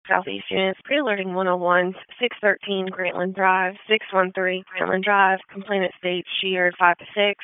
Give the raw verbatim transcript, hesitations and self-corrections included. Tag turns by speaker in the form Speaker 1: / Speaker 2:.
Speaker 1: Southeast units, pre-alerting one oh one, six thirteen Grantland Drive, six one three Grantland Drive. Complainant states she heard five to six.